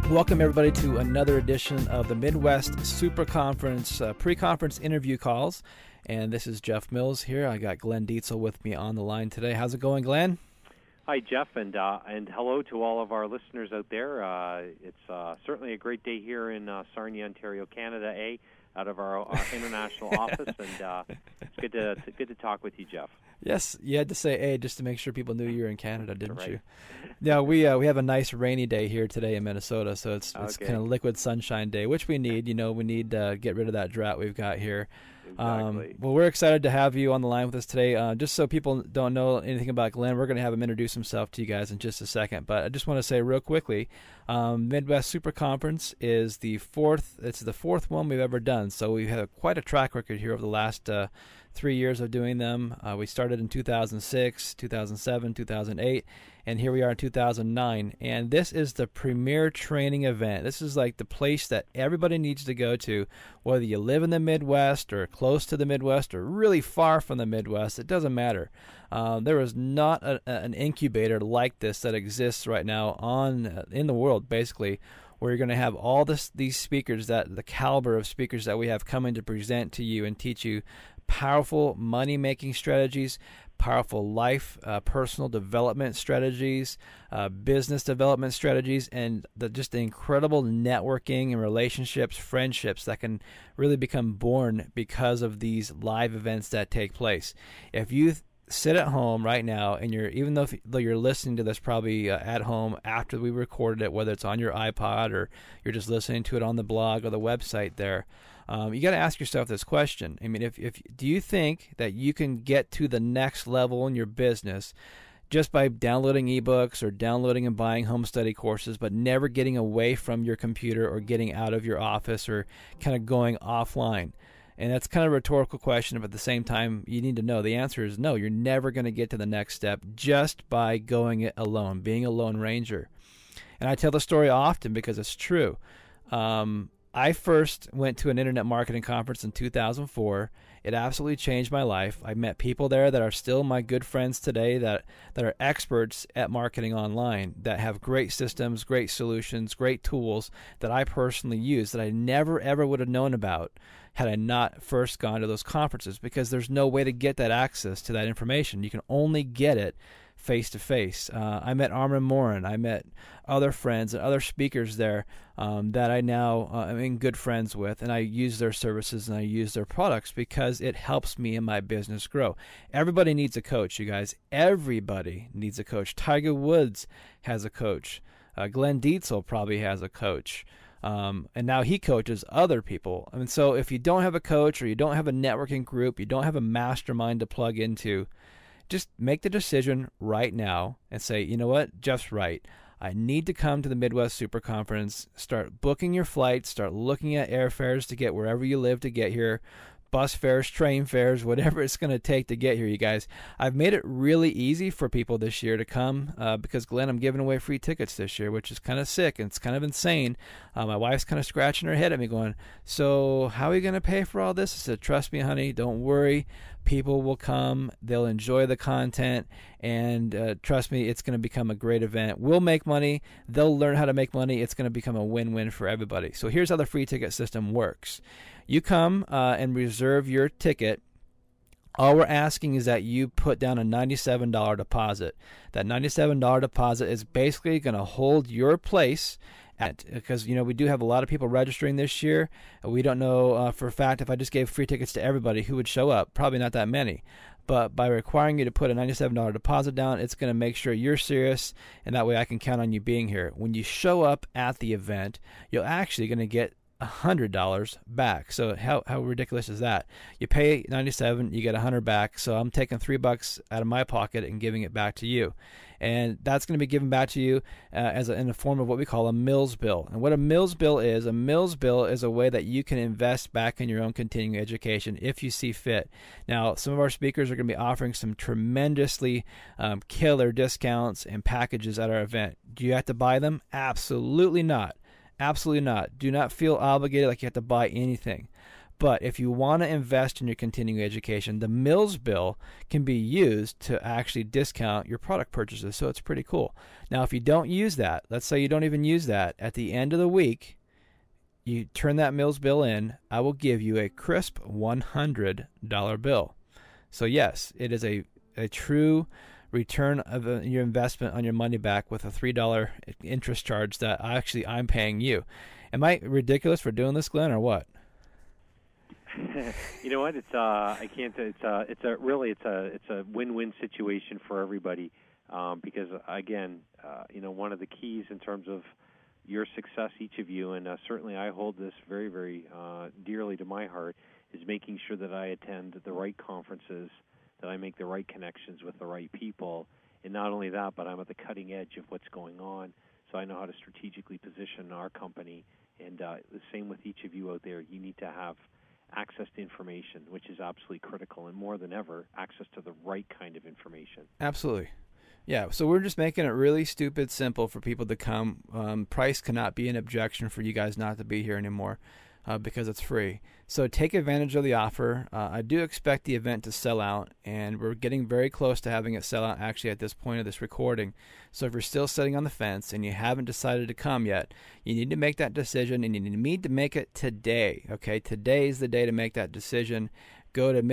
Welcome, everybody, to another edition of the Midwest Super Conference pre-conference interview calls. And this is Jeff Mills here. I got Glenn Dietzel with me on the line today. How's it going, Glenn? Hi, Jeff, and hello to all of our listeners out there. It's certainly a great day here in Sarnia, Ontario, Canada, out of our international office, and it's good to talk with you, Jeff. Yes, you had to say A just to make sure people knew you were in Canada, didn't you? Yeah, we have a nice rainy day here today in Minnesota, so it's kind of liquid sunshine day, which we need. You know, we need to get rid of that drought we've got here. Exactly. Well, we're excited to have you on the line with us today. Just so people don't know anything about Glenn, we're going to have him introduce himself to you guys in just a second. But I just want to say real quickly, Midwest Super Conference is the fourth one we've ever done. So we've had quite a track record here over the last 3 years of doing them. We started in 2006, 2007, 2008, and here we are in 2009. And this is the premier training event. This is like the place that everybody needs to go to, whether you live in the Midwest or close to the Midwest or really far from the Midwest. It doesn't matter. There is not an incubator like this that exists right now in the world, basically, where you're going to have all these speakers, the caliber of speakers that we have coming to present to you and teach you powerful money-making strategies, powerful life, personal development strategies, business development strategies, and just the incredible networking and relationships, friendships that can really become born because of these live events that take place. If you sit at home right now, and even though you're listening to this probably at home after we recorded it, whether it's on your iPod or you're just listening to it on the blog or the website there, you got to ask yourself this question. I mean, if do you think that you can get to the next level in your business just by downloading ebooks or downloading and buying home study courses, but never getting away from your computer or getting out of your office or kind of going offline? And that's kind of a rhetorical question, but at the same time, you need to know the answer is no. You're never going to get to the next step just by going it alone, being a lone ranger. And I tell the story often because it's true. I first went to an internet marketing conference in 2004. It absolutely changed my life. I met people there that are still my good friends today that are experts at marketing online, that have great systems, great solutions, great tools that I personally use that I never, ever would have known about had I not first gone to those conferences, because there's no way to get that access to that information. You can only get it face-to-face. I met Armin Morin. I met other friends and other speakers there that I now am good friends with, and I use their services and I use their products because it helps me and my business grow. Everybody needs a coach, you guys. Everybody needs a coach. Tiger Woods has a coach. Glenn Dietzel probably has a coach. And now he coaches other people. I mean, so if you don't have a coach or you don't have a networking group, you don't have a mastermind to plug into, just make the decision right now and say, you know what, Jeff's right. I need to come to the Midwest Super Conference. Start booking your flights. Start looking at airfares to get wherever you live to get here. Bus fares, train fares, whatever it's going to take to get here, you guys. I've made it really easy for people this year to come because, Glenn, I'm giving away free tickets this year, which is kind of sick and it's kind of insane. My wife's kind of scratching her head at me going, so how are you going to pay for all this? I said, trust me, honey, don't worry. People will come. They'll enjoy the content. And trust me, it's going to become a great event. We'll make money. They'll learn how to make money. It's going to become a win-win for everybody. So here's how the free ticket system works. You come and reserve your ticket. All we're asking is that you put down a $97 deposit. That $97 deposit is basically going to hold your place because, you know, we do have a lot of people registering this year. We don't know for a fact if I just gave free tickets to everybody who would show up. Probably not that many. But by requiring you to put a $97 deposit down, it's going to make sure you're serious, and that way I can count on you being here. When you show up at the event, you're actually going to get $100 back. So how ridiculous is that? You pay $97, you get $100 back. So I'm taking $3 out of my pocket and giving it back to you, and that's going to be given back to you in the form of what we call a Mills bill. And what a Mills bill is a way that you can invest back in your own continuing education if you see fit. Now, some of our speakers are going to be offering some tremendously killer discounts and packages at our event. Do you have to buy them? Absolutely not. Absolutely not. Do not feel obligated like you have to buy anything. But if you want to invest in your continuing education, the Mills bill can be used to actually discount your product purchases. So it's pretty cool. Now, if you don't use that, let's say you don't even use that, at the end of the week, you turn that Mills bill in, I will give you a crisp $100 bill. So yes, it is a true return of your investment on your money back with a $3 interest charge that I'm paying you. Am I ridiculous for doing this, Glenn, or what? You know what? It's I can't. It's a win-win situation for everybody, because again, one of the keys in terms of your success, each of you, and certainly I hold this very, very dearly to my heart, is making sure that I attend the right conferences, that I make the right connections with the right people, and not only that, but I'm at the cutting edge of what's going on, so I know how to strategically position our company. And the same with each of you out there. You need to have access to information, which is absolutely critical, and more than ever, access to the right kind of information. Absolutely. Yeah, so we're just making it really stupid simple for people to come. Price cannot be an objection for you guys not to be here anymore because it's free. So take advantage of the offer. I do expect the event to sell out, and we're getting very close to having it sell out actually at this point of this recording. So if you're still sitting on the fence and you haven't decided to come yet, you need to make that decision, and you need to make it today. Okay, today is the day to make that decision. Go to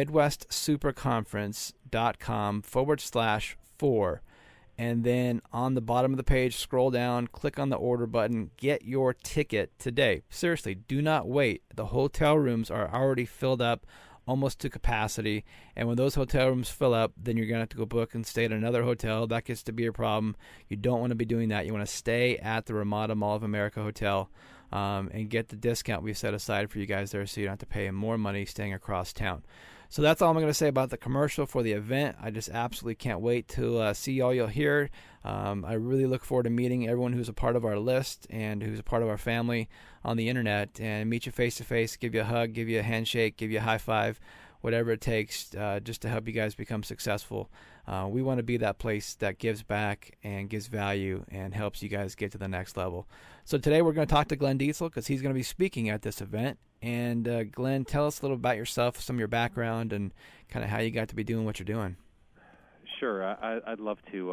MidwestSuperConference.com/4. And then on the bottom of the page, scroll down, click on the order button, get your ticket today. Seriously, do not wait. The hotel rooms are already filled up almost to capacity. And when those hotel rooms fill up, then you're going to have to go book and stay at another hotel. That gets to be a problem. You don't want to be doing that. You want to stay at the Ramada Mall of America Hotel and get the discount we've set aside for you guys there so you don't have to pay more money staying across town. So that's all I'm going to say about the commercial for the event. I just absolutely can't wait to see all you'll hear. I really look forward to meeting everyone who's a part of our list and who's a part of our family on the internet, and meet you face to face, give you a hug, give you a handshake, give you a high five, whatever it takes just to help you guys become successful. We want to be that place that gives back and gives value and helps you guys get to the next level. So today we're going to talk to Glenn Diesel because he's going to be speaking at this event. And Glenn, tell us a little about yourself, some of your background, and kind of how you got to be doing what you're doing. Sure, I'd love to.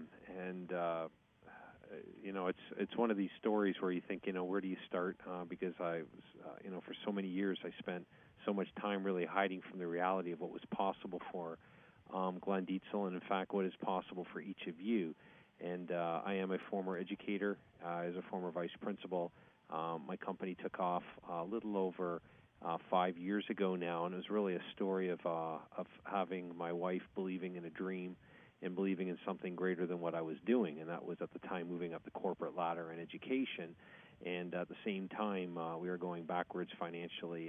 It's one of these stories where you think, where do you start? Because I was, for so many years I spent so much time really hiding from the reality of what was possible for Glenn Diesel, and in fact what is possible for each of you. And I am a former educator, as a former vice principal. My company took off a little over 5 years ago now, and it was really a story of having my wife believing in a dream and believing in something greater than what I was doing, and that was at the time moving up the corporate ladder in education. And at the same time, we were going backwards financially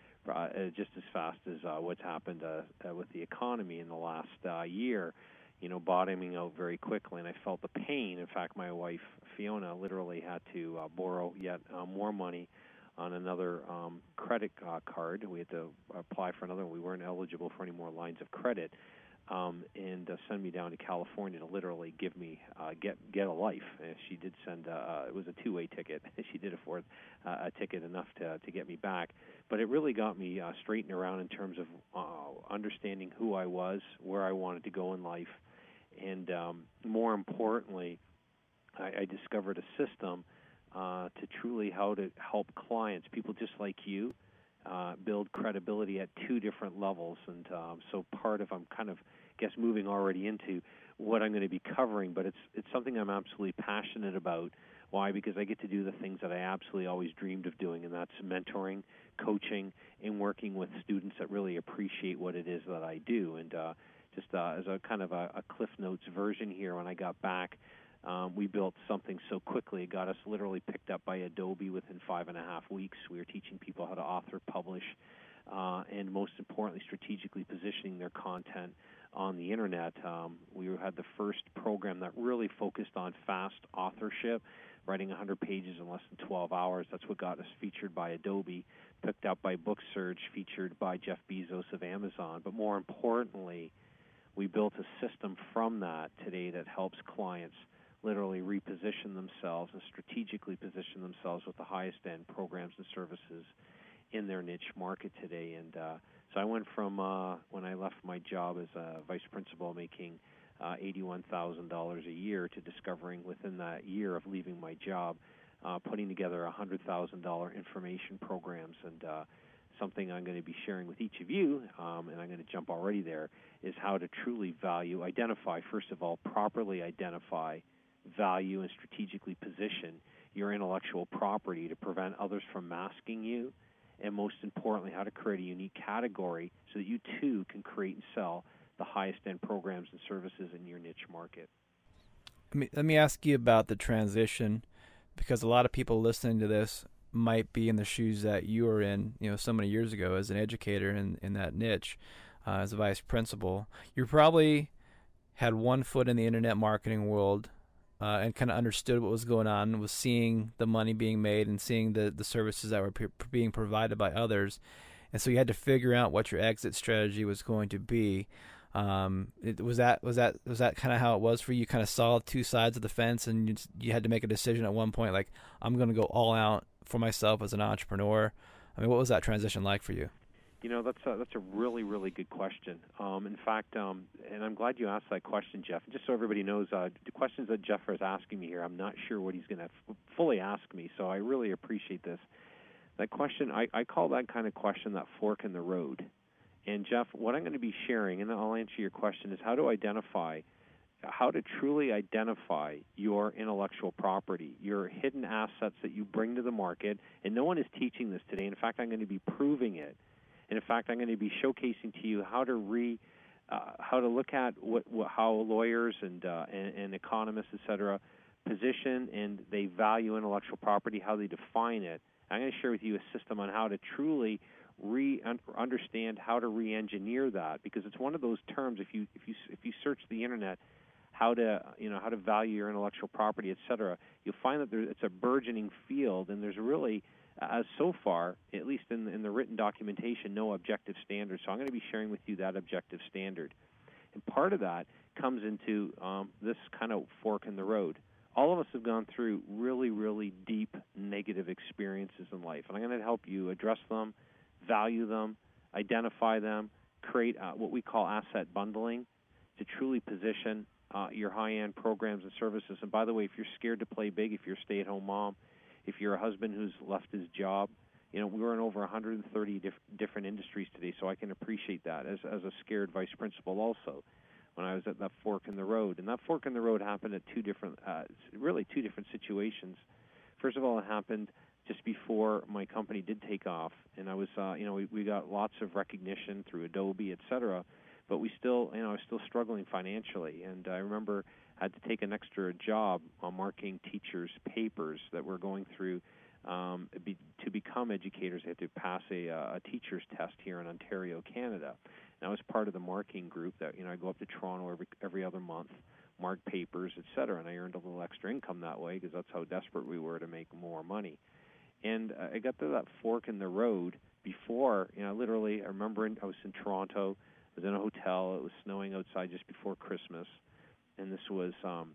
just as fast as what's happened with the economy in the last year. Bottoming out very quickly, and I felt the pain. In fact, my wife, Fiona, literally had to borrow yet more money on another credit card. We had to apply for another one. We weren't eligible for any more lines of credit, and send me down to California to literally give me get a life. She did send it was a two-way ticket. She did afford a ticket enough to get me back, but it really got me straightened around in terms of understanding who I was, where I wanted to go in life. And more importantly, I discovered a system to truly how to help clients, people just like you, build credibility at two different levels. And so part of, I'm kind of, moving already into what I'm going to be covering, but it's something I'm absolutely passionate about. Why? Because I get to do the things that I absolutely always dreamed of doing, and that's mentoring, coaching, and working with students that really appreciate what it is that I do. And just as a kind of a Cliff Notes version here, when I got back, we built something so quickly. It got us literally picked up by Adobe within 5.5 weeks. We were teaching people how to author, publish, and most importantly, strategically positioning their content on the internet. We had the first program that really focused on fast authorship, writing 100 pages in less than 12 hours. That's what got us featured by Adobe, picked up by BookSurge, featured by Jeff Bezos of Amazon. But more importantly, we built a system from that today that helps clients literally reposition themselves and strategically position themselves with the highest end programs and services in their niche market today. And so I went from when I left my job as a vice principal making $81,000 a year to discovering within that year of leaving my job, putting together $100,000 information programs. And something I'm going to be sharing with each of you, and I'm going to jump already there, is how to truly identify, first of all, properly identify, value, and strategically position your intellectual property to prevent others from masking you, and most importantly, how to create a unique category so that you too can create and sell the highest end programs and services in your niche market. Let me ask you about the transition, because a lot of people listening to this might be in the shoes that you were in, so many years ago as an educator in that niche, as a vice principal. You probably had one foot in the internet marketing world, and kind of understood what was going on, was seeing the money being made and seeing the services that were being provided by others. And so you had to figure out what your exit strategy was going to be. Was that kind of how it was for you? You kind of saw two sides of the fence, and you had to make a decision at one point, like, I'm going to go all out for myself as an entrepreneur. I mean, what was that transition like for you? That's a really, really good question. In fact, and I'm glad you asked that question, Jeff. Just so everybody knows, the questions that Jeff is asking me here, I'm not sure what he's going to fully ask me, so I really appreciate this. That question, I call that kind of question that fork in the road. And Jeff, what I'm going to be sharing, and I'll answer your question, is how to truly identify your intellectual property, your hidden assets that you bring to the market. And no one is teaching this today. In fact, I'm going to be proving it. And in fact, I'm going to be showcasing to you how to look at how lawyers and economists, et cetera, position and they value intellectual property, how they define it. I'm going to share with you a system on how to truly understand how to re-engineer that, because it's one of those terms. If you search the internet, how to value your intellectual property, et cetera, you'll find that it's a burgeoning field, and there's really, as so far, at least in the written documentation, no objective standard. So I'm going to be sharing with you that objective standard. And part of that comes into this kind of fork in the road. All of us have gone through really, really deep negative experiences in life, and I'm going to help you address them, value them, identify them, create what we call asset bundling to truly position your high-end programs and services. And by the way, if you're scared to play big, if you're a stay-at-home mom, if you're a husband who's left his job, we're in over 130 different industries today, so I can appreciate that as a scared vice principal also when I was at that fork in the road. And that fork in the road happened at two different situations. First of all, it happened just before my company did take off, and I was, we got lots of recognition through Adobe, et cetera, but I was still struggling financially. And I remember I had to take an extra job on marking teachers' papers that were going through to become educators. They had to pass a teacher's test here in Ontario, Canada. And I was part of the marking group that, I go up to Toronto every other month, mark papers, et cetera, and I earned a little extra income that way because that's how desperate we were to make more money. And I got to that fork in the road before, literally, I remember I was in Toronto, I was in a hotel, it was snowing outside just before Christmas, and this was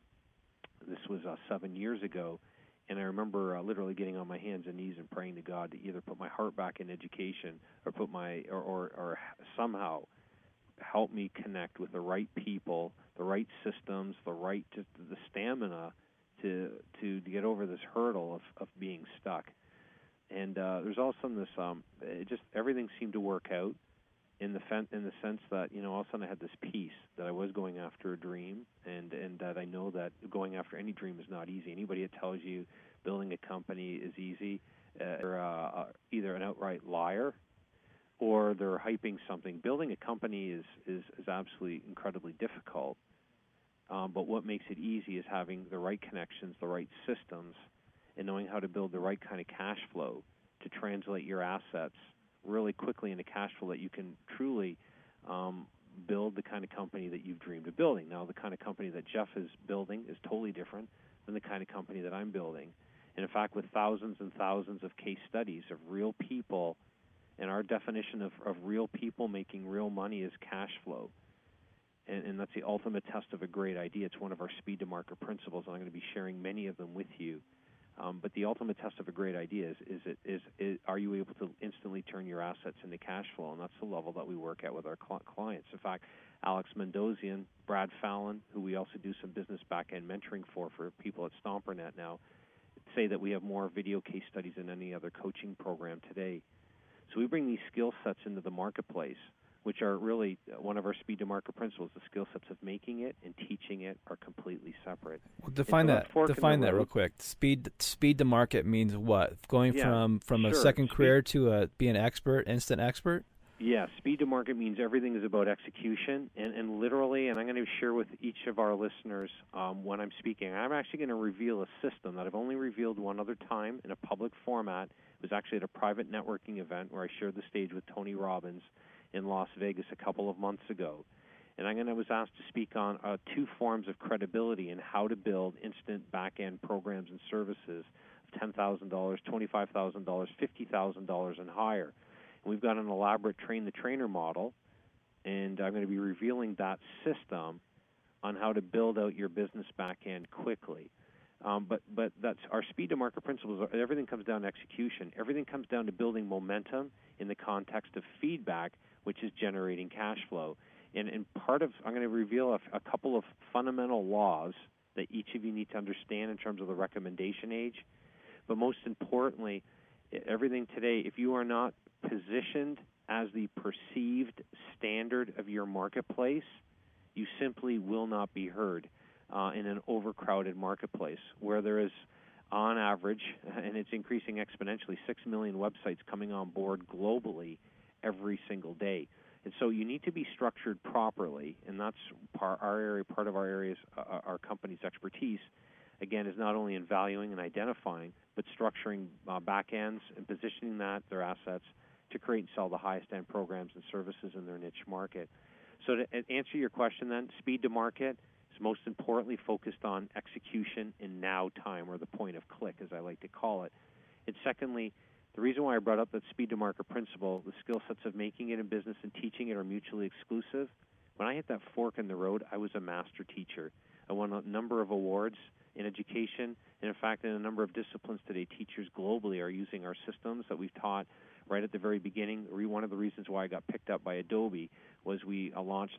7 years ago, and I remember literally getting on my hands and knees and praying to God to either put my heart back in education or or somehow help me connect with the right people, the right systems, the stamina to get over this hurdle of being stuck. And there's also this, everything seemed to work out in the sense that, all of a sudden I had this peace that I was going after a dream, and that I know that going after any dream is not easy. Anybody that tells you building a company is easy, they're either an outright liar or they're hyping something. Building a company is absolutely incredibly difficult, but what makes it easy is having the right connections, the right systems, and knowing how to build the right kind of cash flow to translate your assets really quickly into cash flow that you can truly build the kind of company that you've dreamed of building. Now, the kind of company that Jeff is building is totally different than the kind of company that I'm building. And in fact, with thousands and thousands of case studies of real people, and our definition of real people making real money is cash flow. And that's the ultimate test of a great idea. It's one of our speed to market principles, and I'm going to be sharing many of them with you But the ultimate test of a great idea is are you able to instantly turn your assets into cash flow? And that's the level that we work at with our clients. In fact, Alex Mendozian, Brad Fallon, who we also do some business back-end mentoring for people at StomperNet now, say that we have more video case studies than any other coaching program today. So we bring these skill sets into the marketplace, which are really one of our speed to market principles. The skill sets of making it and teaching it are completely separate. Well, define that real quick. Speed to market means what? Going from a second career to be an expert, instant expert? Yeah, speed to market means everything is about execution, and literally, and I'm going to share with each of our listeners when I'm speaking, I'm actually going to reveal a system that I've only revealed one other time in a public format. It was actually at a private networking event where I shared the stage with Tony Robbins in Las Vegas a couple of months ago. And I was asked to speak on 2 forms of credibility and how to build instant back-end programs and services of $10,000, $25,000, $50,000 and higher. We've got an elaborate train-the-trainer model, and I'm going to be revealing that system on how to build out your business back-end quickly. But that's our speed-to-market principles. Everything comes down to execution. Everything comes down to building momentum in the context of feedback, which is generating cash flow. And I'm going to reveal a couple of fundamental laws that each of you need to understand in terms of the recommendation age. But most importantly, everything today, if you are not positioned as the perceived standard of your marketplace, you simply will not be heard in an overcrowded marketplace where there is, on average, and it's increasing exponentially, 6 million websites coming on board globally every single day. And so you need to be structured properly, and that's part of our areas, our company's expertise, again, is not only in valuing and identifying, but structuring back ends and positioning their assets to create and sell the highest end programs and services in their niche market. So to answer your question then, speed to market is most importantly focused on execution in now time, or the point of click, as I like to call it. And secondly, the reason why I brought up that speed to market principle, the skill sets of making it in business and teaching it are mutually exclusive. When I hit that fork in the road, I was a master teacher. I won a number of awards in education, and in fact, in a number of disciplines today, teachers globally are using our systems that we've taught right at the very beginning. One of the reasons why I got picked up by Adobe was I launched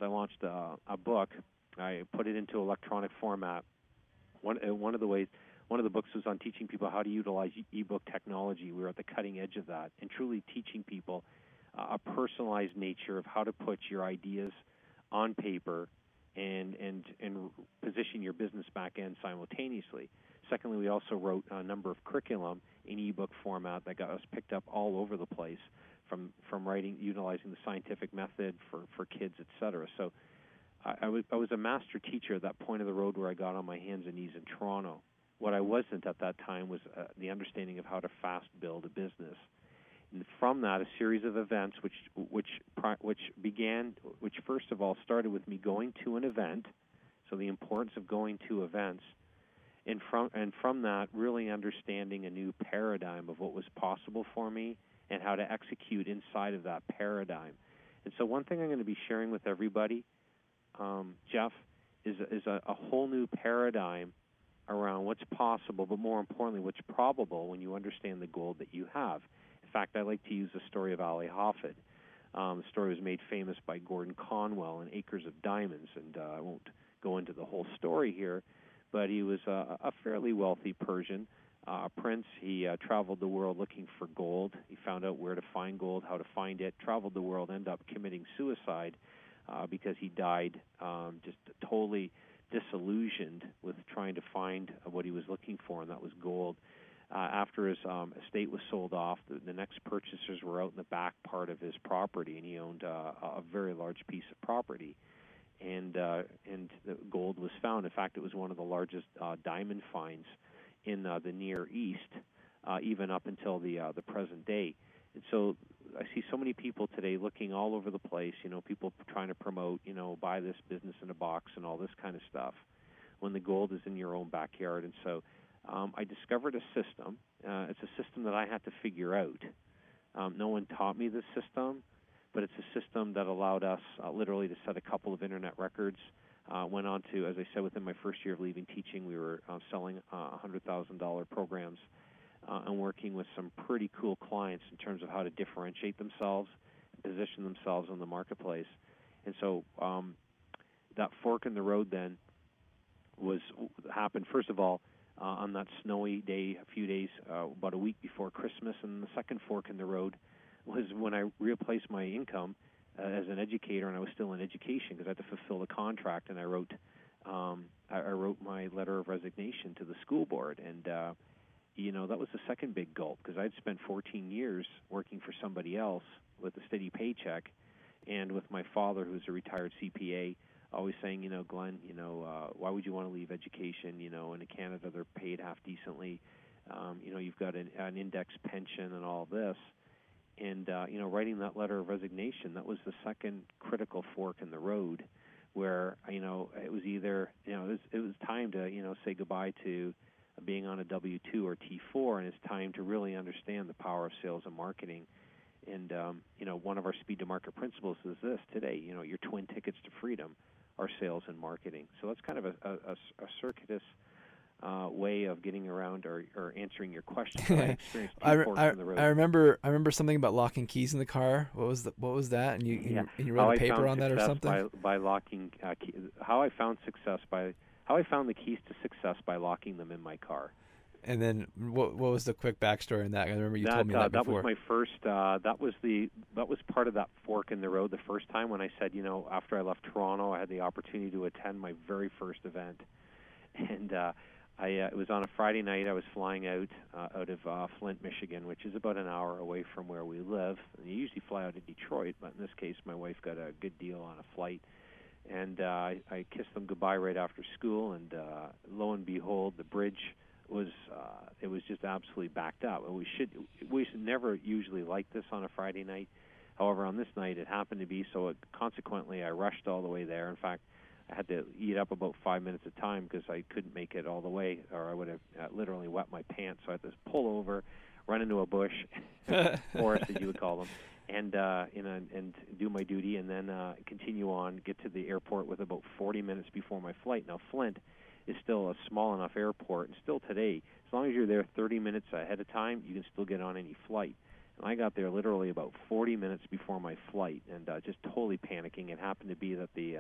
a book. I put it into electronic format. One of the books was on teaching people how to utilize ebook technology. We were at the cutting edge of that, and truly teaching people a personalized nature of how to put your ideas on paper and position your business back end simultaneously. Secondly, we also wrote a number of curriculum in ebook format that got us picked up all over the place, from writing, utilizing the scientific method for kids, et cetera. So I was a master teacher at that point of the road where I got on my hands and knees in Toronto. What I wasn't at that time was the understanding of how to fast build a business. And from that, a series of events which first of all started with me going to an event, so the importance of going to events, and from that, really understanding a new paradigm of what was possible for me and how to execute inside of that paradigm. And so one thing I'm going to be sharing with everybody, Jeff, is a whole new paradigm around what's possible, but more importantly, what's probable when you understand the goal that you have. In fact, I like to use the story of Ali Hafid. The story was made famous by Gordon Conwell in Acres of Diamonds, and I won't go into the whole story here, but he was a fairly wealthy Persian prince. He traveled the world looking for gold. He found out where to find gold, how to find it, traveled the world, ended up committing suicide because he died just totally disillusioned with trying to find what he was looking for, and that was gold. After his estate was sold off, the next purchasers were out in the back part of his property, and he owned a very large piece of property. And the gold was found. In fact, it was one of the largest diamond finds in the Near East, even up until the present day. And so I see so many people today looking all over the place, people trying to promote, buy this business in a box and all this kind of stuff, when the gold is in your own backyard. And so I discovered a system. It's a system that I had to figure out. No one taught me this system, but it's a system that allowed us literally to set a couple of internet records, Went on to, as I said, within my first year of leaving teaching, we were selling $100,000 programs and working with some pretty cool clients in terms of how to differentiate themselves, position themselves in the marketplace. And so that fork in the road then happened, first of all, on that snowy day, a few days, about a week before Christmas. And the second fork in the road was when I replaced my income as an educator, and I was still in education because I had to fulfill the contract. And I wrote my letter of resignation to the school board. And that was the second big gulp, because I'd spent 14 years working for somebody else with a steady paycheck, and with my father, who's a retired CPA, always saying, Glenn, why would you want to leave education? In Canada, they're paid half decently. You've got an index pension and all this. And, writing that letter of resignation, that was the second critical fork in the road where, it was either, it was time to, say goodbye to being on a W-2 or T4, and it's time to really understand the power of sales and marketing. And, one of our speed to market principles is this today, your twin tickets to freedom are sales and marketing. So that's kind of a circuitous way of getting around or answering your question. I experienced two forks in the road. I remember something about locking keys in the car. What was that? And you wrote a paper on that or something? By locking how I found the keys to success by locking them in my car. And then what was the quick backstory on that? I remember you told me that before. That was my first. That was part of that fork in the road. The first time when I said, after I left Toronto, I had the opportunity to attend my very first event, and it was on a Friday night. I was flying out of Flint, Michigan, which is about an hour away from where we live. And you usually fly out of Detroit, but in this case, my wife got a good deal on a flight. And I kissed them goodbye right after school, and lo and behold, the bridge was just absolutely backed up. We should never usually like this on a Friday night. However, on this night, it happened to be so. Consequently, I rushed all the way there. In fact, I had to eat up about 5 minutes of time because I couldn't make it all the way, or I would have literally wet my pants. So I had to pull over, run into a bush, forest as you would call them, and do my duty, and then continue on, get to the airport with about 40 minutes before my flight. Now, Flint is still a small enough airport, and still today, as long as you're there 30 minutes ahead of time, you can still get on any flight. And I got there literally about 40 minutes before my flight, and just totally panicking. It happened to be that the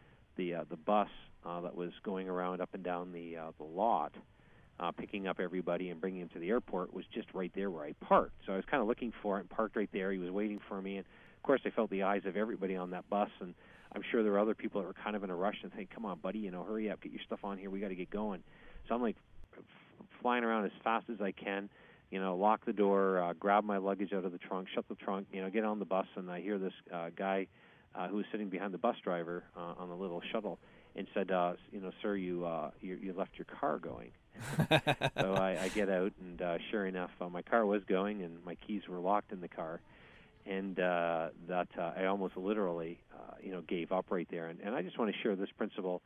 bus that was going around up and down the lot, picking up everybody and bringing them to the airport, was just right there where I parked. So I was kind of looking for it and parked right there. He was waiting for me, and of course I felt the eyes of everybody on that bus, and I'm sure there were other people that were kind of in a rush and saying, "Come on, buddy, hurry up, get your stuff on here. We got to get going." So I'm like flying around as fast as I can, lock the door, grab my luggage out of the trunk, shut the trunk, get on the bus, and I hear this guy who was sitting behind the bus driver on the little shuttle, and said, "Sir, you left your car going." So I get out, and sure enough, my car was going, and my keys were locked in the car, and I almost literally, gave up right there. And I just want to share this principle,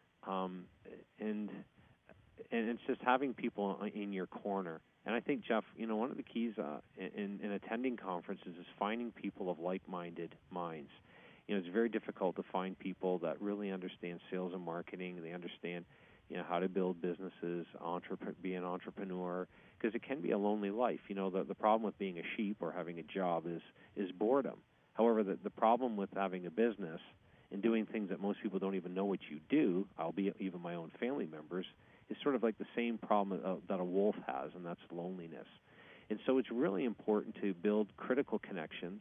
and it's just having people in your corner. And I think, Jeff, one of the keys in attending conferences is finding people of like-minded minds. It's very difficult to find people that really understand sales and marketing. They understand, how to build businesses, be an entrepreneur, because it can be a lonely life. The problem with being a sheep or having a job is boredom. However, the problem with having a business and doing things that most people don't even know what you do, albeit even my own family members, is sort of like the same problem that a wolf has, and that's loneliness. And so it's really important to build critical connections.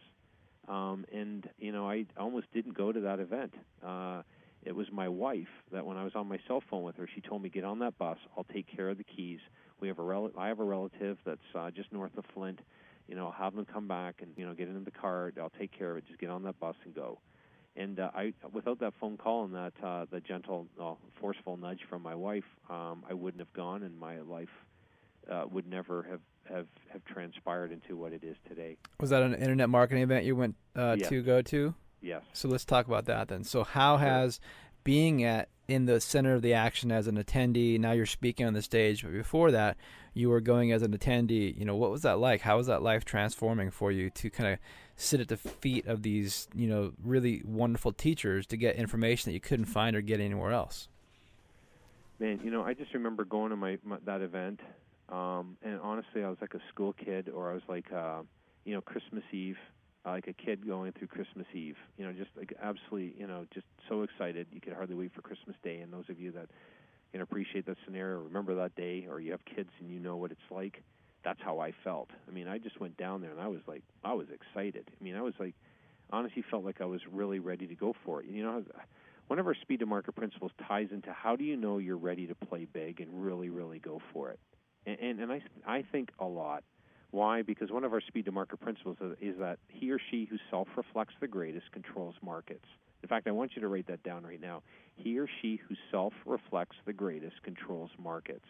I almost didn't go to that event. It was my wife that when I was on my cell phone with her, she told me, "Get on that bus. I'll take care of the keys. I have a relative that's just north of Flint. I'll have them come back and get into the car. I'll take care of it. Just get on that bus and go." And without that phone call and that the gentle, forceful nudge from my wife, I wouldn't have gone, and my life would never have transpired into what it is today. Was that an internet marketing event you went Yes. to go to? Yes. So let's talk about that then. So how has being at in the center of the action as an attendee. Now you're speaking on the stage, but before that, you were going as an attendee. You know, what was that like? How was that life transforming for you to kind of sit at the feet of these, you know, really wonderful teachers to get information that you couldn't find or get anywhere else? Man, you know, I just remember going to that event, and honestly, I was like a school kid, or I was like, you know, Christmas Eve, like a kid going through Christmas Eve. You know, just like absolutely, you know, just so excited you could hardly wait for Christmas Day. And those of you that can appreciate that scenario, remember that day, or you have kids and you know what it's like. That's how I felt. I mean, I just went down there and I was excited. I mean, I was like, honestly, felt like I was really ready to go for it. You know, one of our speed to market principles ties into how do you know you're ready to play big and really, really go for it. And I think a lot. Why? Because one of our speed to market principles is that he or she who self-reflects the greatest controls markets. In fact, I want you to write that down right now. He or she who self-reflects the greatest controls markets.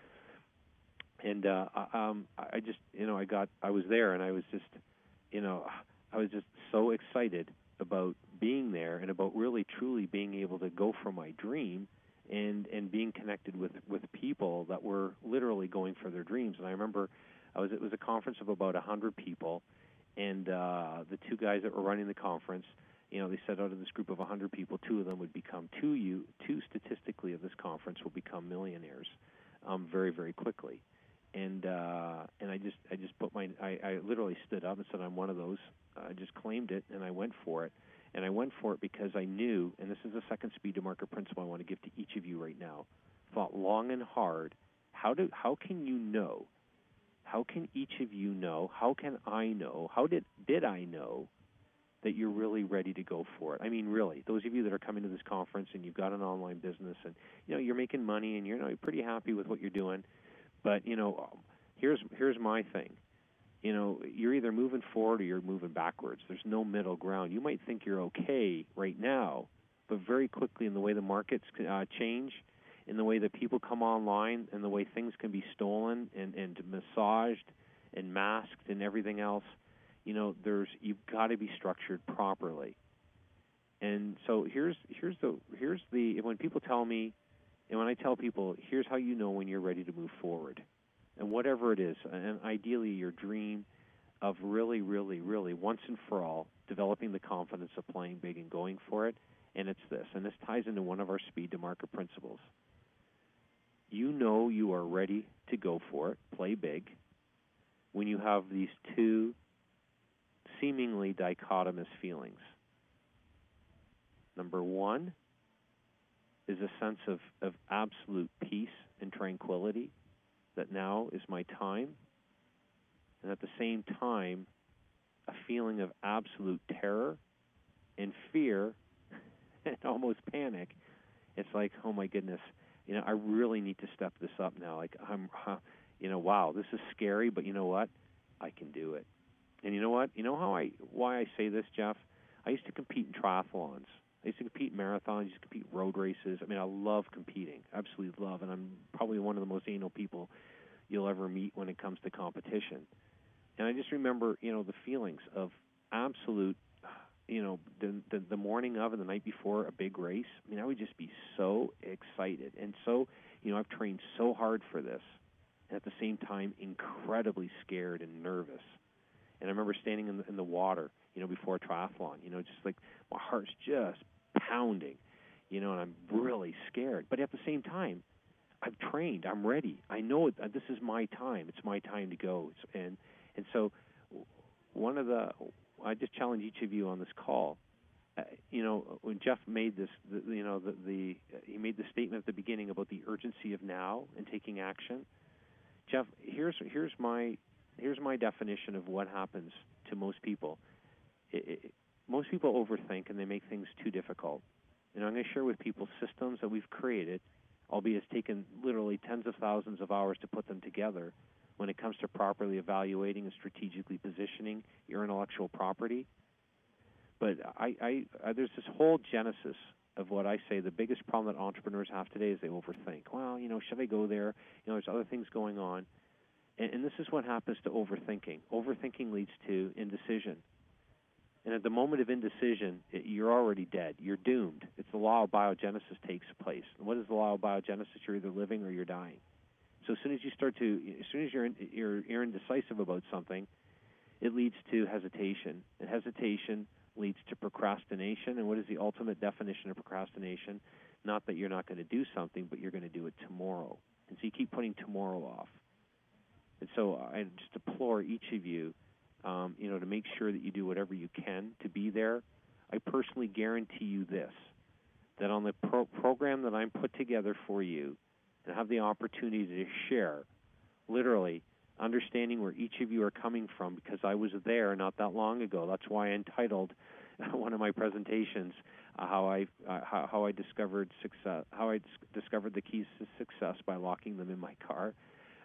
And I just, you know, I was there, and I was just, you know, I was just so excited about being there and about really truly being able to go for my dream and being connected with people that were literally going for their dreams. And I remember it was a conference of about 100 people, and the two guys that were running the conference, you know, they said out of this group of 100 people, two of them would become two statistically of this conference will become millionaires very, very quickly. And I just put I literally stood up and said, I'm one of those. I just claimed it, and I went for it. And I went for it because I knew, and this is the second speed to market principle I want to give to each of you right now, thought long and hard, how can you know? How can each of you know? How can I know? How did I know that you're really ready to go for it? I mean, really, those of you that are coming to this conference and you've got an online business and, you know, you're making money and you're pretty happy with what you're doing. But, you know, here's my thing. You know, you're either moving forward or you're moving backwards. There's no middle ground. You might think you're okay right now, but very quickly in the way the markets change, in the way that people come online, and the way things can be stolen and massaged and masked and everything else, you know, you've got to be structured properly. And so here's the when people tell me, and when I tell people, here's how you know when you're ready to move forward. And whatever it is, and ideally your dream of really, really, really, once and for all, developing the confidence of playing big and going for it, and it's this. And this ties into one of our speed to market principles. You know you are ready to go for it, play big, when you have these two seemingly dichotomous feelings. Number one is a sense of absolute peace and tranquility, that now is my time, and at the same time, a feeling of absolute terror and fear and almost panic. It's like, oh my goodness, you know, I really need to step this up now. Like, you know, wow, this is scary, but you know what? I can do it. And you know what? You know why I say this, Jeff? I used to compete in triathlons. I used to compete in marathons. I used to compete in road races. I mean, I love competing, absolutely love, and I'm probably one of the most anal people you'll ever meet when it comes to competition. And I just remember, you know, the feelings of absolute, you know, the morning of and the night before a big race. I mean, I would just be so excited, and so, you know, I've trained so hard for this, and at the same time, incredibly scared and nervous. And I remember standing in the water, you know, before a triathlon, you know, just like my heart's just pounding, you know, and I'm really scared. But at the same time, I've trained. I'm ready. I know this is my time. It's my time to go. And so I just challenge each of you on this call. You know, when Jeff made this, he made the statement at the beginning about the urgency of now and taking action. Jeff, here's my definition of what happens to most people. Most people overthink and they make things too difficult. And I'm going to share with people systems that we've created, albeit it's taken literally tens of thousands of hours to put them together when it comes to properly evaluating and strategically positioning your intellectual property. But there's this whole genesis of what I say the biggest problem that entrepreneurs have today is they overthink. Well, you know, should I go there? You know, there's other things going on. And this is what happens to overthinking. Overthinking leads to indecision. And at the moment of indecision, you're already dead. You're doomed. It's the law of biogenesis takes place. And what is the law of biogenesis? You're either living or you're dying. So as soon as you're indecisive about something, it leads to hesitation. And hesitation leads to procrastination. And what is the ultimate definition of procrastination? Not that you're not going to do something, but you're going to do it tomorrow. And so you keep putting tomorrow off. And so I just implore each of you, to make sure that you do whatever you can to be there. I personally guarantee you this, that on the program that I'm put together for you and have the opportunity to share, literally, understanding where each of you are coming from, because I was there not that long ago. That's why I entitled one of my presentations, how I discovered success, how I discovered the keys to success by locking them in my car.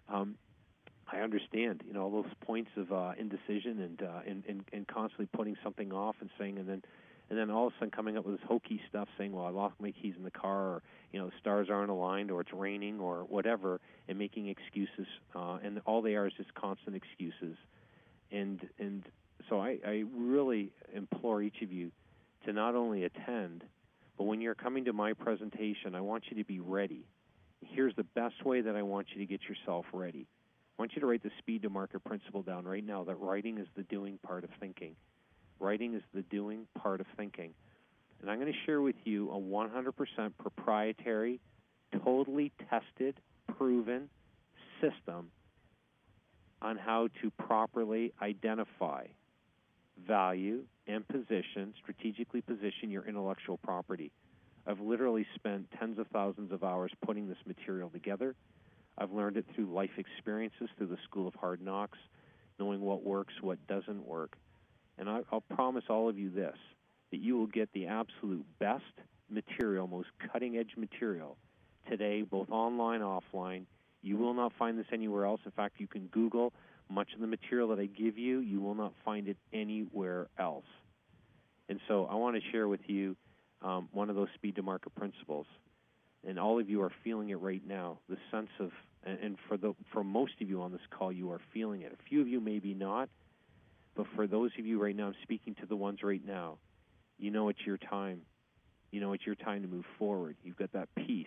I understand, all those points of indecision and constantly putting something off and saying, and then all of a sudden coming up with this hokey stuff, saying, well, I lost my keys in the car, or the stars aren't aligned, or it's raining, or whatever, and making excuses, and all they are is just constant excuses. And so I really implore each of you to not only attend, but when you're coming to my presentation, I want you to be ready. Here's the best way that I want you to get yourself ready. I want you to write the speed to market principle down right now, that writing is the doing part of thinking. Writing is the doing part of thinking. And I'm going to share with you a 100% proprietary, totally tested, proven system on how to properly identify, value, and strategically position your intellectual property. I've literally spent tens of thousands of hours putting this material together. I've learned it through life experiences, through the School of Hard Knocks, knowing what works, what doesn't work. And I'll promise all of you this, that you will get the absolute best material, most cutting-edge material today, both online, offline. You will not find this anywhere else. In fact, you can Google much of the material that I give you. You will not find it anywhere else. And so I want to share with you one of those speed to market principles. And all of you are feeling it right now, the sense of, and for most of you on this call, you are feeling it. A few of you maybe not, but for those of you right now, I'm speaking to the ones right now, it's your time. It's your time to move forward. You've got that peace.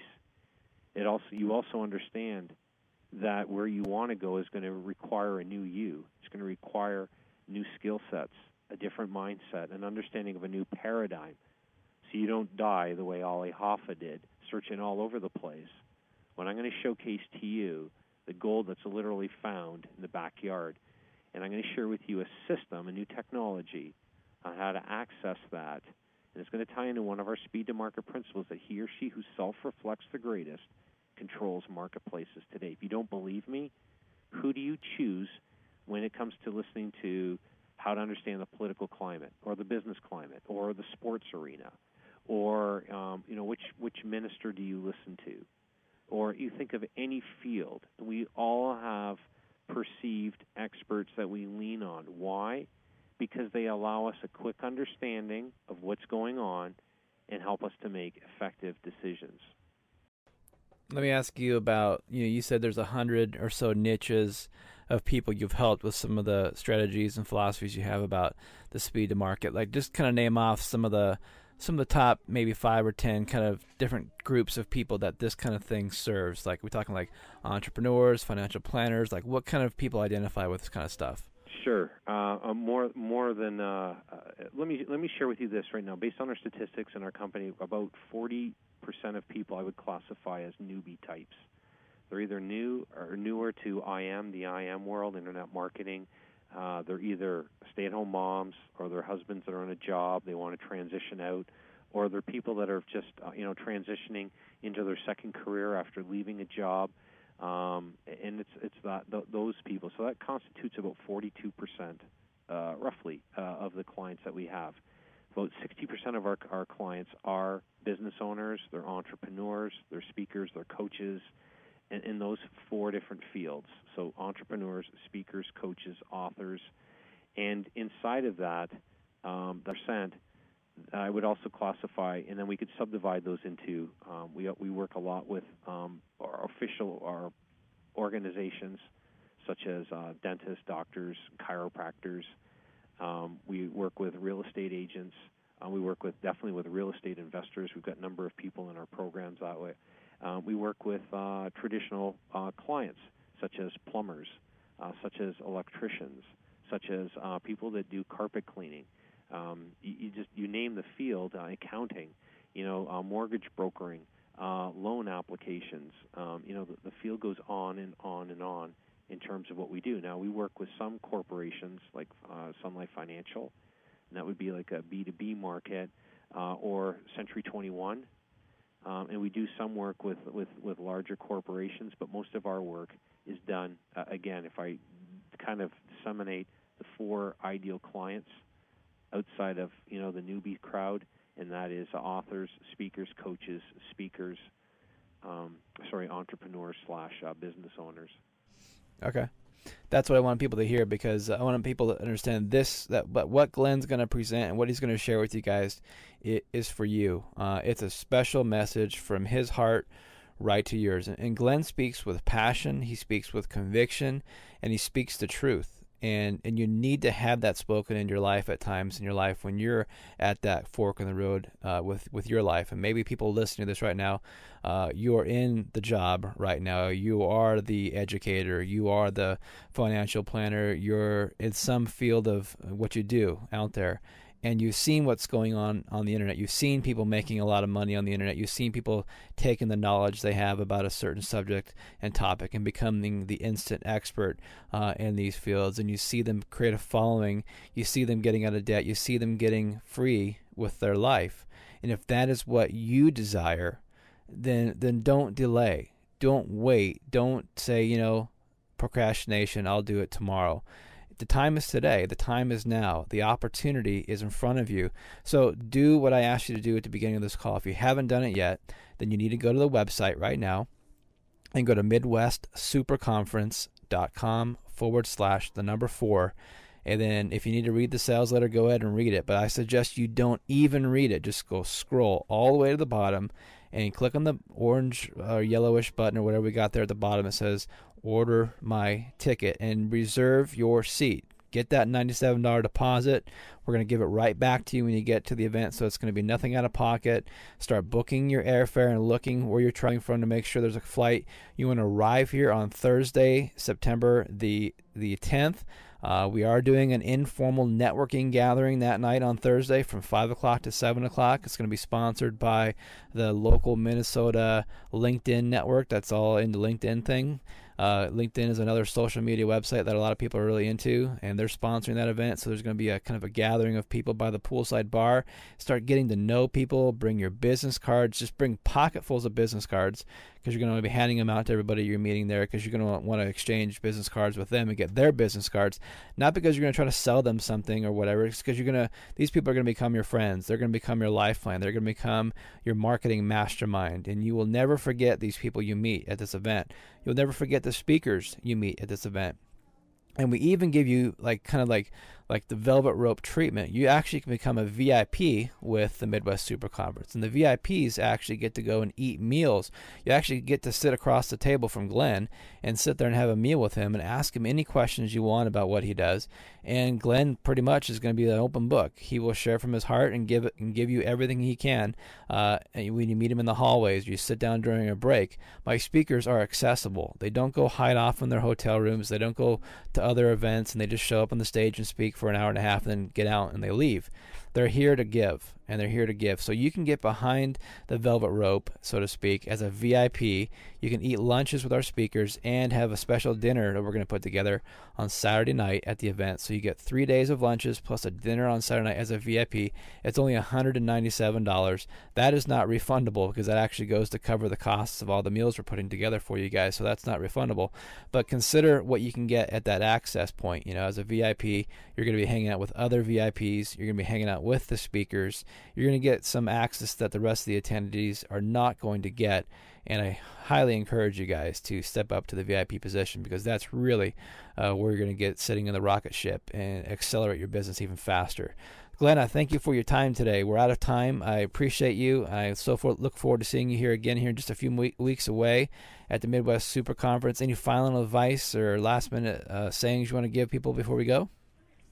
You also understand that where you want to go is going to require a new you. It's going to require new skill sets, a different mindset, an understanding of a new paradigm. So you don't die the way Ollie Hoffa did, searching all over the place. When I'm going to showcase to you the gold that's literally found in the backyard, and I'm going to share with you a system, a new technology on how to access that, and it's going to tie into one of our speed-to-market principles, that he or she who self-reflects the greatest controls marketplaces today. If you don't believe me, who do you choose when it comes to listening to how to understand the political climate or the business climate or the sports arena? Or which minister do you listen to? Or you think of any field. We all have perceived experts that we lean on. Why? Because they allow us a quick understanding of what's going on and help us to make effective decisions. Let me ask you about, you said there's 100 or so niches of people you've helped with some of the strategies and philosophies you have about the speed to market. Like, just kind of name off some of the top maybe 5 or 10 kind of different groups of people that this kind of thing serves. Like, we're talking like entrepreneurs, financial planners, like what kind of people identify with this kind of stuff? Sure. More than let me share with you this right now. Based on our statistics in our company, about 40% of people I would classify as newbie types. They're either new or newer to the IM world, internet marketing. They're either stay-at-home moms, or their husbands that are on a job, they want to transition out, or they're people that are just transitioning into their second career after leaving a job, and it's those people. So that constitutes about 42%, roughly, of the clients that we have. About 60% of our clients are business owners, they're entrepreneurs, they're speakers, they're coaches, in those 4 different fields. So entrepreneurs, speakers, coaches, authors. And inside of that, percent, I would also classify, and then we could subdivide those into, we work a lot with our organizations, such as dentists, doctors, chiropractors, We work with real estate agents. We work definitely with real estate investors. We've got a number of people in our programs that way. We work with traditional clients, such as plumbers, such as electricians, such as people that do carpet cleaning. You name the field, accounting, mortgage brokering, loan applications. The field goes on and on and on in terms of what we do. Now, we work with some corporations like Sun Life Financial, and that would be like a B2B market, or Century 21. And we do some work with larger corporations, but most of our work is done, again, if I kind of disseminate the 4 ideal clients outside of, the newbie crowd, and that is authors, speakers, coaches, entrepreneurs / business owners. Okay. That's what I want people to hear, because I want people to understand but what Glenn's going to present and what he's going to share with you guys is for you. It's a special message from his heart right to yours. And Glenn speaks with passion, he speaks with conviction, and he speaks the truth. And you need to have that spoken in your life at times in your life when you're at that fork in the road with your life. And maybe people listening to this right now, you're in the job right now. You are the educator. You are the financial planner. You're in some field of what you do out there. And you've seen what's going on the internet. You've seen people making a lot of money on the internet. You've seen people taking the knowledge they have about a certain subject and topic and becoming the instant expert in these fields. And you see them create a following. You see them getting out of debt. You see them getting free with their life. And if that is what you desire, then don't delay. Don't wait. Don't say, procrastination, I'll do it tomorrow. The time is today. The time is now. The opportunity is in front of you. So do what I asked you to do at the beginning of this call. If you haven't done it yet, then you need to go to the website right now and go to MidwestSuperconference.com/4. And then if you need to read the sales letter, go ahead and read it. But I suggest you don't even read it. Just go scroll all the way to the bottom and click on the orange or yellowish button or whatever we got there at the bottom. It says order my ticket and reserve your seat. Get that $97 deposit. We're going to give it right back to you when you get to the event, so it's going to be nothing out of pocket. Start booking your airfare and looking where you're traveling from to make sure there's a flight. You want to arrive here on Thursday, September the 10th. We are doing an informal networking gathering that night on Thursday from 5 o'clock to 7 o'clock. It's going to be sponsored by the local Minnesota LinkedIn network. That's all into LinkedIn thing. LinkedIn is another social media website that a lot of people are really into, and they're sponsoring that event. So there's going to be a kind of a gathering of people by the poolside bar. Start getting to know people. Bring your business cards. Just bring pocketfuls of business cards, because you're going to be handing them out to everybody you're meeting there, because you're going to want to exchange business cards with them and get their business cards. Not because you're going to try to sell them something or whatever. It's because these people are going to become your friends. They're going to become your lifeline. They're going to become your marketing mastermind. And you will never forget these people you meet at this event. You'll never forget the speakers you meet at this event. And we even give you like the velvet rope treatment. You actually can become a VIP with the Midwest Super Conference. And the VIPs actually get to go and eat meals. You actually get to sit across the table from Glenn and sit there and have a meal with him and ask him any questions you want about what he does. And Glenn pretty much is going to be an open book. He will share from his heart and give you everything he can. And when you meet him in the hallways, you sit down during a break. My speakers are accessible. They don't go hide off in their hotel rooms. They don't go to other events and they just show up on the stage and speak for an hour and a half and then get out and they leave. They're here to give, and they're here to give. So you can get behind the velvet rope, so to speak, as a VIP. You can eat lunches with our speakers and have a special dinner that we're going to put together on Saturday night at the event. So you get 3 days of lunches plus a dinner on Saturday night as a VIP. It's only $197. That is not refundable, because that actually goes to cover the costs of all the meals we're putting together for you guys. So that's not refundable. But consider what you can get at that access point. As a VIP, you're going to be hanging out with other VIPs. You're going to be hanging out with the speakers. You're going to get some access that the rest of the attendees are not going to get. And I highly encourage you guys to step up to the VIP position, because that's really where you're going to get sitting in the rocket ship and accelerate your business even faster. Glenn, I thank you for your time today. We're out of time. I appreciate you. I look forward to seeing you here again here in just a few weeks away at the Midwest Super Conference. Any final advice or last-minute sayings you want to give people before we go?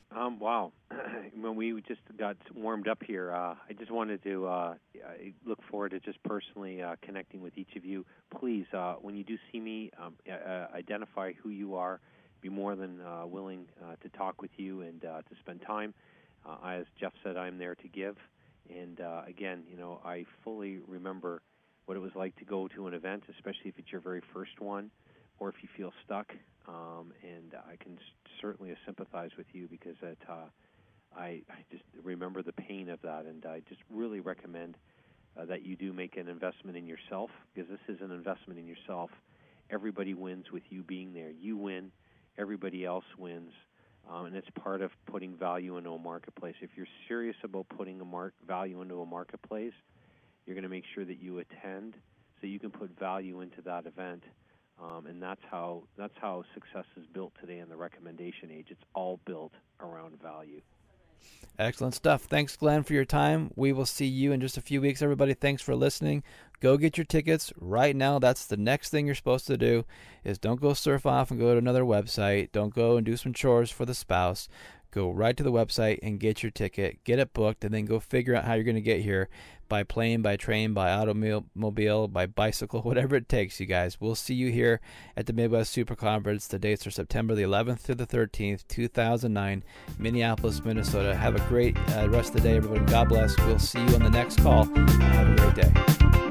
Wow. When we just got warmed up here, I just wanted to I look forward to just personally connecting with each of you. Please, when you do see me, identify who you are. Be more than willing to talk with you and to spend time. As Jeff said, I'm there to give. And again, I fully remember what it was like to go to an event, especially if it's your very first one, or if you feel stuck. And I can certainly sympathize with you because I just remember the pain of that, and I just really recommend that you do make an investment in yourself, because this is an investment in yourself. Everybody wins with you being there. You win, everybody else wins, and it's part of putting value into a marketplace. If you're serious about putting value into a marketplace, you're going to make sure that you attend so you can put value into that event. And that's how success is built today in the recommendation age. It's all built around value. Excellent stuff. Thanks, Glenn, for your time. We will see you in just a few weeks, everybody. Thanks for listening. Go get your tickets right now. That's the next thing you're supposed to do, is don't go surf off and go to another website. Don't go and do some chores for the spouse. Go right to the website and get your ticket. Get it booked, and then go figure out how you're going to get here, by plane, by train, by automobile, by bicycle, whatever it takes, you guys. We'll see you here at the Midwest Super Conference. The dates are September the 11th through the 13th, 2009, Minneapolis, Minnesota. Have a great rest of the day, everyone. God bless. We'll see you on the next call. Have a great day.